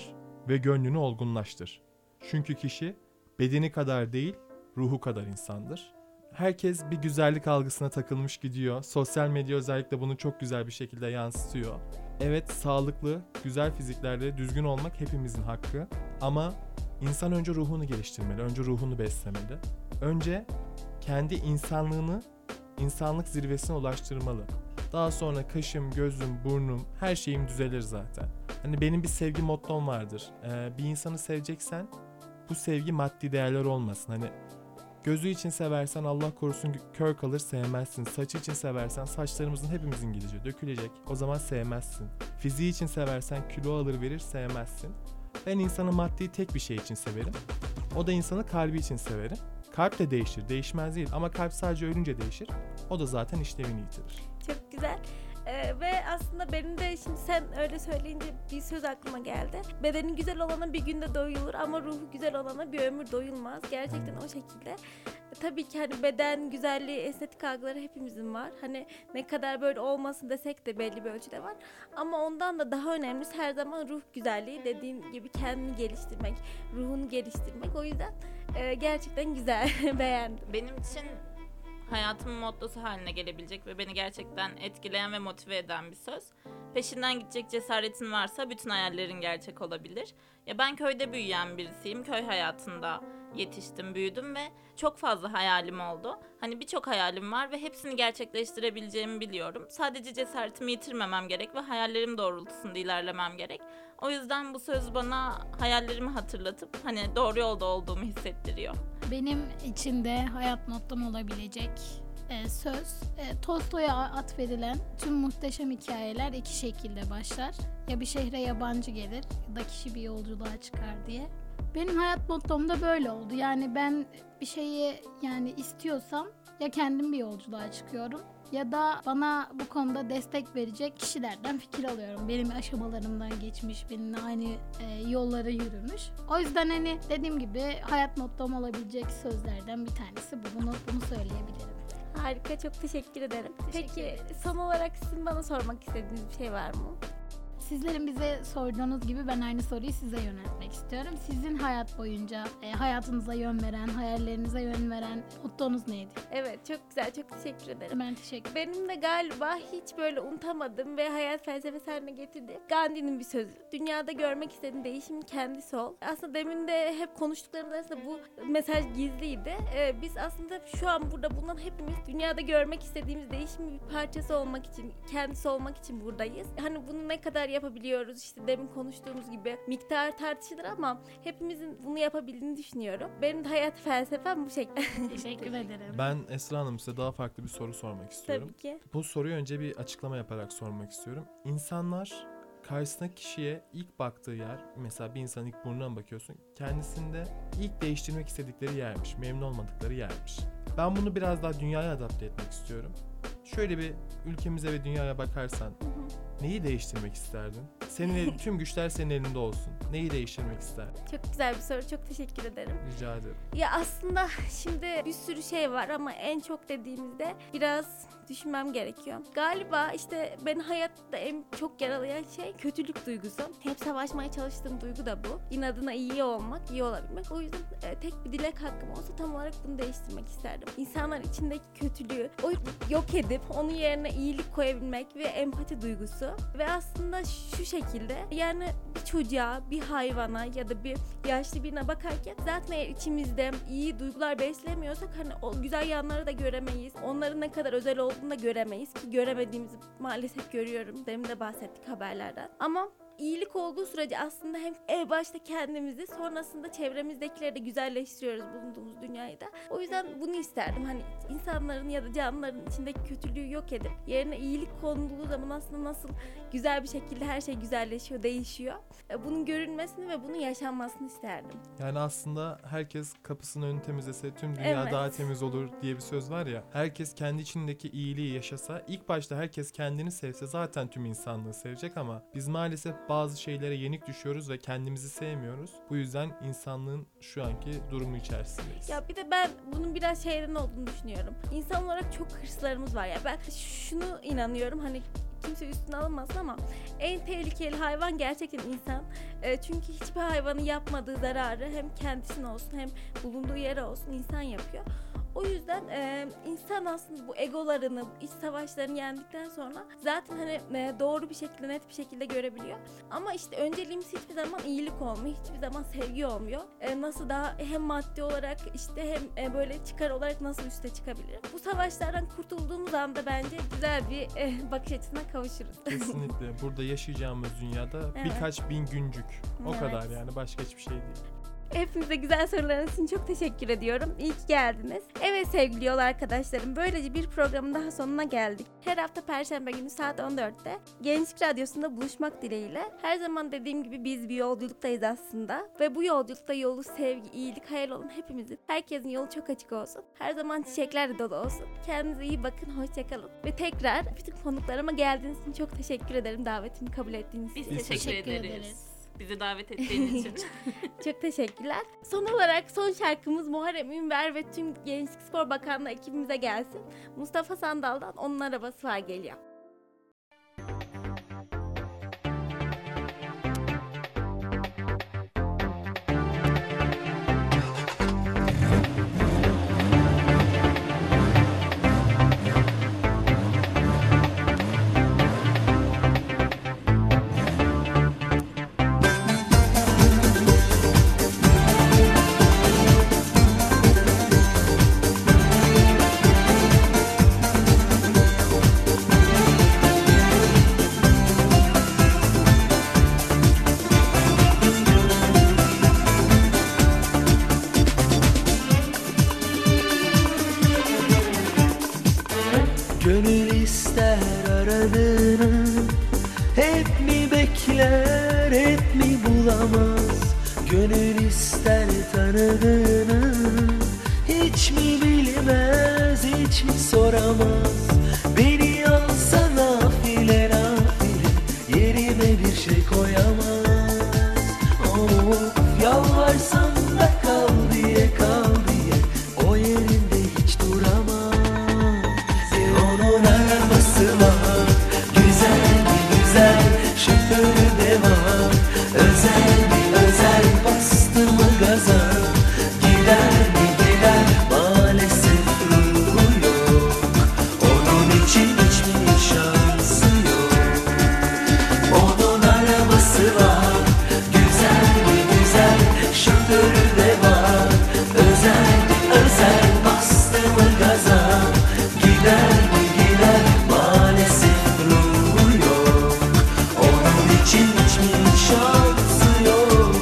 ve gönlünü olgunlaştır. Çünkü kişi bedeni kadar değil, ruhu kadar insandır. Herkes bir güzellik algısına takılmış gidiyor. Sosyal medya özellikle bunu çok güzel bir şekilde yansıtıyor. Evet, sağlıklı, güzel fiziklerde düzgün olmak hepimizin hakkı. Ama insan önce ruhunu geliştirmeli, önce ruhunu beslemeli. Önce kendi insanlığını insanlık zirvesine ulaştırmalı. Daha sonra kaşım, gözüm, burnum, her şeyim düzelir zaten. Hani benim bir sevgi mottom vardır. Ee, bir insanı seveceksen bu sevgi maddi değerler olmasın. Hani gözü için seversen Allah korusun kör kalır, sevmezsin. Saçı için seversen saçlarımızın hepimizin gidecek, dökülecek. O zaman sevmezsin. Fiziği için seversen kilo alır verir, sevmezsin. Ben insanı maddi tek bir şey için severim. O da insanı kalbi için severim. Kalp de değişir, değişmez değil. Ama kalp sadece ölünce değişir. O da zaten işlevini yitirir. Çok güzel. Ee, ve aslında benim de şimdi sen öyle söyleyince bir söz aklıma geldi. Bedeni güzel olana bir günde doyulur ama ruhu güzel olana bir ömür doyulmaz. Gerçekten o şekilde. E, tabii ki hani beden güzelliği, estetik algıları hepimizin var. Hani ne kadar böyle olmasın desek de belli bir ölçüde var. Ama ondan da daha önemlisi her zaman ruh güzelliği. Dediğin gibi kendini geliştirmek, ruhunu geliştirmek. O yüzden e, gerçekten güzel, beğendim. Benim için hayatımın mottosu haline gelebilecek ve beni gerçekten etkileyen ve motive eden bir söz. Peşinden gidecek cesaretin varsa bütün hayallerin gerçek olabilir. Ya ben köyde büyüyen birisiyim. Köy hayatında yetiştim, büyüdüm ve çok fazla hayalim oldu. Hani birçok hayalim var ve hepsini gerçekleştirebileceğimi biliyorum. Sadece cesaretimi yitirmemem gerek ve hayallerim doğrultusunda ilerlemem gerek. O yüzden bu söz bana hayallerimi hatırlatıp hani doğru yolda olduğumu hissettiriyor. Benim için de hayat mottom olabilecek e, söz, e, Tolstoy'a atfedilen tüm muhteşem hikayeler iki şekilde başlar. Ya bir şehre yabancı gelir ya da kişi bir yolculuğa çıkar diye. Benim hayat mottom da böyle oldu. Yani ben bir şeyi yani istiyorsam ya kendim bir yolculuğa çıkıyorum ya da bana bu konuda destek verecek kişilerden fikir alıyorum. Benim aşamalarımdan geçmiş, benimle aynı e, yollara yürümüş. O yüzden hani dediğim gibi hayat mottom olabilecek sözlerden bir tanesi bu. Bunu, bunu söyleyebilirim. Harika, çok teşekkür ederim. Teşekkür Peki ederiz. son olarak sizin bana sormak istediğiniz bir şey var mı? Sizlerin bize sorduğunuz gibi ben aynı soruyu size yöneltmek istiyorum. Sizin hayat boyunca e, hayatınıza yön veren, hayallerinize yön veren mottonuz neydi? Evet, çok güzel, çok teşekkür ederim. Ben teşekkür ederim. Benim de galiba hiç böyle unutamadım ve hayat felsefesi haline getirdiğim Gandhi'nin bir sözü. Dünyada görmek istediğin değişimin kendisi ol. Aslında demin de hep konuştuklarımız arasında bu mesaj gizliydi. Ee, biz aslında şu an burada bulunan hepimiz dünyada görmek istediğimiz değişimin bir parçası olmak için, kendisi olmak için buradayız. Hani bunu ne kadar yapabiliyoruz, işte demin konuştuğumuz gibi miktar tartışılır ama hepimizin bunu yapabildiğini düşünüyorum. Benim de hayat felsefem bu şekilde. Teşekkür ederim. Ben Esra Hanım size daha farklı bir soru sormak istiyorum. Tabii ki. Bu soruyu önce bir açıklama yaparak sormak istiyorum. İnsanlar karşısındaki kişiye ilk baktığı yer, mesela bir insanın ilk burnuna mı bakıyorsun, kendisinde ilk değiştirmek istedikleri yermiş, memnun olmadıkları yermiş. Ben bunu biraz daha dünyaya adapte etmek istiyorum. Şöyle bir ülkemize ve dünyaya bakarsan neyi değiştirmek isterdin? Senin tüm güçler senin elinde olsun. Neyi değiştirmek isterdin? Çok güzel bir soru. Çok teşekkür ederim. Rica ederim. Ya aslında şimdi bir sürü şey var ama en çok dediğimizde biraz düşünmem gerekiyor. Galiba işte beni hayatta en çok yaralayan şey kötülük duygusu. Hep savaşmaya çalıştığım duygu da bu. İnadına iyi olmak, iyi olabilmek. O yüzden e, tek bir dilek hakkım olsa tam olarak bunu değiştirmek isterdim. İnsanlar içindeki kötülüğü o yok edip onun yerine iyilik koyabilmek ve empati duygusu. Ve aslında şu şekilde, yani bir çocuğa, bir hayvana ya da bir yaşlı birine bakarken zaten eğer içimizde iyi duygular beslemiyorsak hani o güzel yanları da göremeyiz. Onların ne kadar özel olduğunu da göremeyiz ki göremediğimizi maalesef görüyorum. Demin de bahsettik haberlerden. Ama iyilik olduğu sürece aslında hem en başta kendimizi, sonrasında çevremizdekileri de güzelleştiriyoruz bulunduğumuz dünyayı da. O yüzden bunu isterdim. Hani insanların ya da canlıların içindeki kötülüğü yok edip yerine iyilik konulduğu zaman aslında nasıl güzel bir şekilde her şey güzelleşiyor, değişiyor. Bunun görülmesini ve bunun yaşanmasını isterdim. Yani aslında herkes kapısının önünü temizlese tüm dünya Evet. daha temiz olur diye bir söz var ya. Herkes kendi içindeki iyiliği yaşasa, ilk başta herkes kendini sevse zaten tüm insanlığı sevecek ama biz maalesef bazı şeylere yenik düşüyoruz ve kendimizi sevmiyoruz. Bu yüzden insanlığın şu anki durumu içerisindeyiz. Ya bir de ben bunun biraz şeyden olduğunu düşünüyorum. İnsan olarak çok hırslarımız var ya. Ben şunu inanıyorum, hani kimse üstüne alınmasın ama en tehlikeli hayvan gerçekten insan. E, çünkü hiçbir hayvanın yapmadığı zararı hem kendisine olsun hem bulunduğu yere olsun insan yapıyor. O yüzden e, insan aslında bu egolarını, iç savaşlarını yendikten sonra zaten hani e, doğru bir şekilde, net bir şekilde görebiliyor. Ama işte önceliğimiz hiçbir zaman iyilik olmuyor, hiçbir zaman sevgi olmuyor. E, nasıl daha hem maddi olarak işte hem e, böyle çıkar olarak nasıl üste çıkabilir? Bu savaşlardan kurtulduğumuz anda bence güzel bir e, bakış açısına kavuşuruz. Kesinlikle. Burada yaşayacağımız dünyada Evet. birkaç bin güncük. O Evet. kadar yani, başka hiçbir şey değil. Hepinize güzel sorularınız için çok teşekkür ediyorum. İyi ki geldiniz. Evet sevgili yol arkadaşlarım, böylece bir programın daha sonuna geldik. Her hafta Perşembe günü saat on dörtte Gençlik Radyosu'nda buluşmak dileğiyle. Her zaman dediğim gibi biz bir yolculuktayız aslında. Ve bu yolculukta yolu sevgi, iyilik, hayal olan hepimizin, herkesin yolu çok açık olsun. Her zaman çiçekler de dolu olsun. Kendinize iyi bakın, hoşçakalın. Ve tekrar bütün konuklarıma geldiğiniz için çok teşekkür ederim, davetimi kabul ettiğiniz Biz için. teşekkür, teşekkür ederiz. ederiz. Bizi davet ettiğin için. Çok teşekkürler. Son olarak son şarkımız Muharrem Ünver ve tüm Gençlik Spor Bakanlığı ekibimize gelsin. Mustafa Sandal'dan Onun Arabası Var geliyor. Gönül ister aradığını, hep mi bekler, hep mi bulamaz? Gönül ister tanıdığını, hiç mi bilmez, hiç mi soramaz? Beni alsa nafile nafile, yerime bir şey koyamaz. Of, yalvarsam da kal diye, kal diye, o yerinde hiç duramaz. Onun arabası var, güzel mi güzel, şoförü de var. Özel mi özel, bastı mı gaza, gider mi gider, maalesef ruhu yok. Onun için hiçbir şansı yok. Onun arabası var, güzel mi güzel, şoförü de var. Özel mi özel, bastı mı gaza, gider mi gider, maalesef ruhu yok. Onun için hiçbir şansı yok.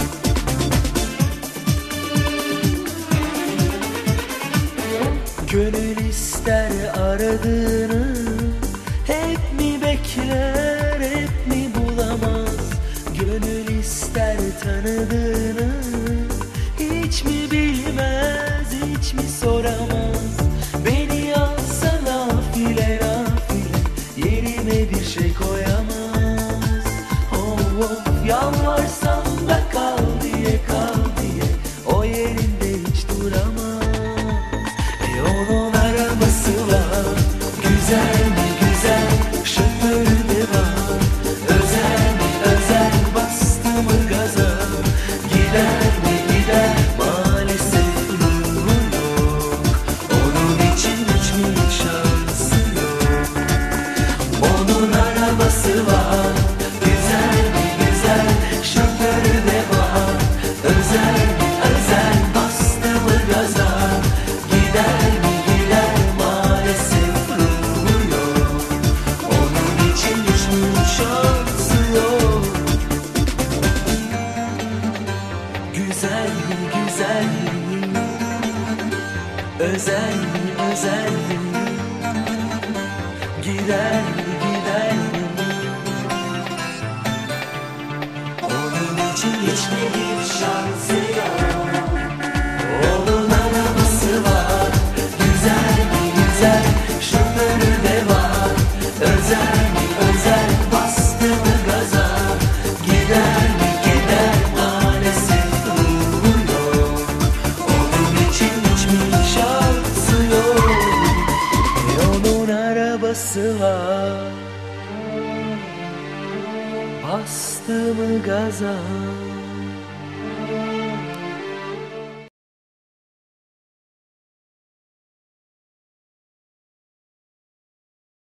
Gönül ister aradığını, hep mi bekler, hep mi bulamaz? Gönül ister tanıdığını, hiç mi bilmez, hiç mi soramaz? Beni alsa nafile nafile, yerime bir şey koyamaz. Oh, oh, yalvarsam da kal diye, kal diye, o yerinde hiç duramaz. E onun arabası var, güzel mi güzel, şoförü de var. Özel mi özel, bastı mı gaza, gider mi gider, maalesef ruhu yok. Onun için hiçbir şansı yok. Onun arabası var, güzel mi güzel, şoförü de var. Özel mi özel, bastı mı gaza, gider mi gider, maalesef ruhu yok. Onun için hiçbir şansı yok. Güzel mi güzel mi, özel mi özel mi, gider mi gider mi, onun için hiçbir şansı yok. Onun arabası var, güzel mi güzel, şoförü de var. Özel mi özel, bastı mı gaza, gider mi gider, maalesef ruhu yok. Onun için hiçbir şansı yok. E onun arabası var, Bastı mı gaza